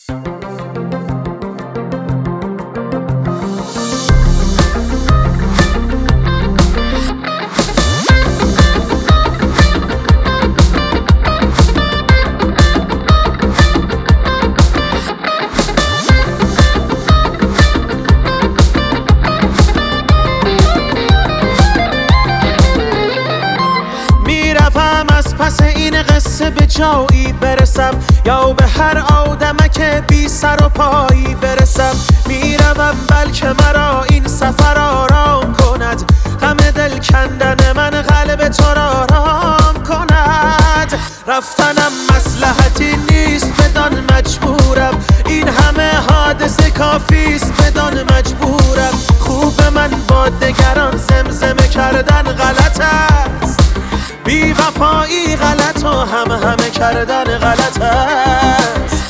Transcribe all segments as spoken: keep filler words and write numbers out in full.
پس این قصه به جایی برسم یا به هر آدمک بی سر و پایی برسم. میروم بلکه مرا این سفر آرام کند، غم دل کندن من قلب تو را آرام کند. رفتنم مصلحتی نیست بدان مجبورم، این همه حادثه کافیست بدان مجبورم. خوب من با دگران زمزمه کردن غلط است، بی وفایی غلط و هم همه کردن غلط است.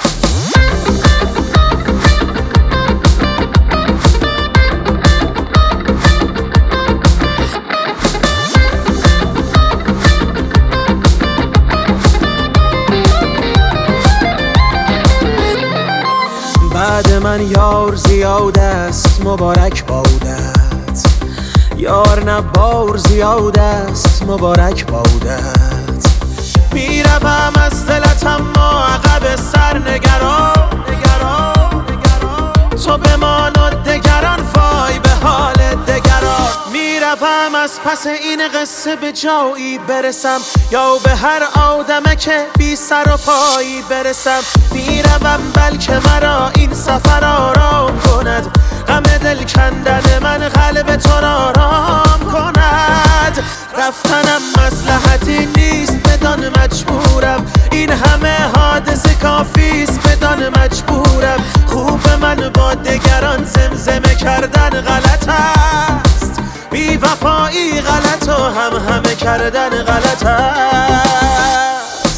بعد من یار زیاد است مبارک بودت، یار نه بار زیاد است مبارک بودت. میروم از دلت اما عقب سر نگران، نگران تو بمان و دگران فای به حال دگران. میروم از پس این قصه به جایی برسم یا به هر آدمک بی سر و پایی برسم. میروم بلکه مرا این سفر آرام کند، غم دل کندن من قلب تو را آرام کند. رفتنم مصلحتی نیست بدان مجبورم، این همه حادثه کافیست بدان مجبورم. خوب من با دگران زمزمه کردن غلط است، بی وفایی غلط و هم همه کردن غلط است.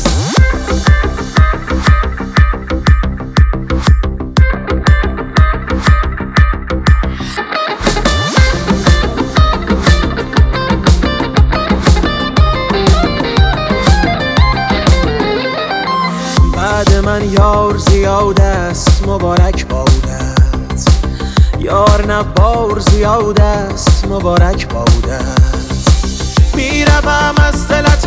بعد من یار زیاد است مبارک بودت، یار نه بار زیاد است مبارک بودت. میروم از دلت